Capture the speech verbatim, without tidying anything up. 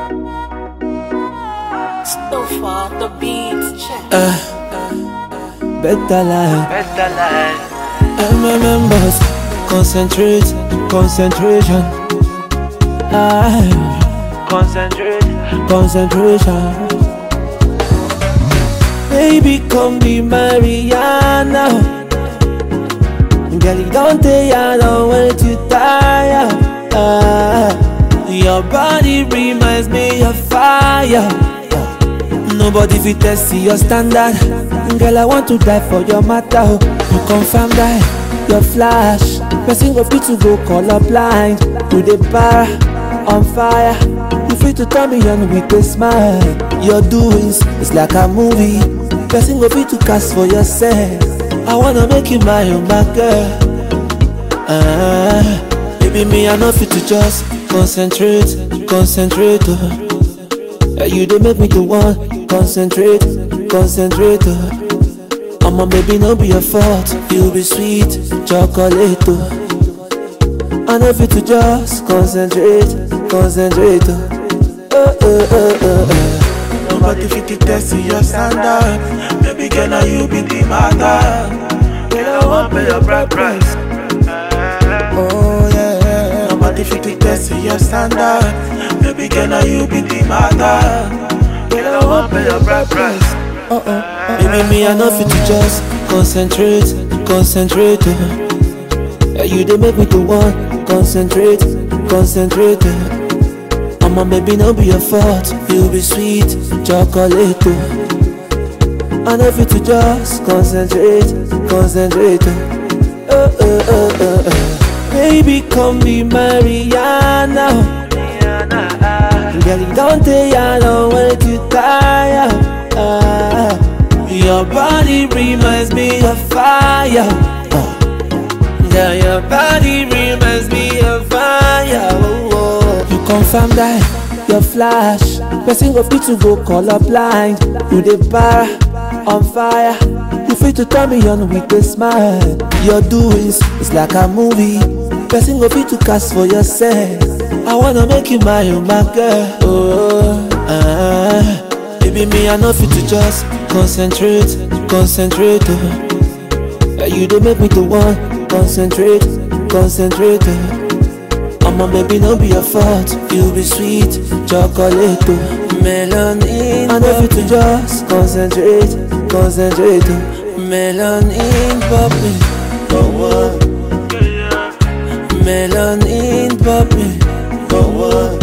So far, the beats check. Uh, better life. Better life. M members, concentrate, concentration. Ah, Concentrate. concentration. Baby, come be Mariana. Girl, you don't take I don't want to tire. Ah, your body reminds me of fire. Nobody fit test your standard. Girl, I want to die for your matter. You confirm that your flash. Person go fit to go color blind. To the bar on fire. You fit to turn me on with a smile. Your doings is like a movie. Person go fit to cast for yourself. I wanna make you my own my girl. Ah, baby, me I know fit to just concentrate, concentrate. Oh. You dey make me to want concentrate, concentrate. Oh. I'ma baby no be your fault. You be sweet chocolate. Oh. I know fit to just concentrate, concentrate. Oh, oh, oh, oh, oh. Nobody fit to test your standard. Baby girl, now you be the matter. Girl, I want pay your bride price. Oh yeah. Nobody fit to test your standard. Baby girl, now you be the matter. Girl, I want pay your bride price. Oh oh. Baby, me I know fit to just concentrate, concentrate. Oh. You dey make me to want concentrate, concentrate. Oh. I'ma baby no be your fault. You be sweet chocolate. Oh. I know fit to just concentrate, concentrate. Oh, oh, oh, oh, oh. Baby, come be Mariana. Girl, you don't take I don't want to tire. Ah, your body reminds me of fire. Ah, girl, your body reminds me of fire. Oh, oh. You confirm that your flash. Person go fit to go color blind. You the bar on fire. You fit to turn me on with a smile. Your doings is like a movie. Person go fit to cast for yourself. I wanna make you my own my girl. Oh, ah, baby, me I know fit to just concentrate, concentrate. Oh. You dey make me to want concentrate, concentrate. Oh. I'ma baby no be your fault. You be sweet chocolate. Oh. Melanin, I know fit to just concentrate, concentrate. Oh. Melanin popping, oh what? Melanin popping, oh what?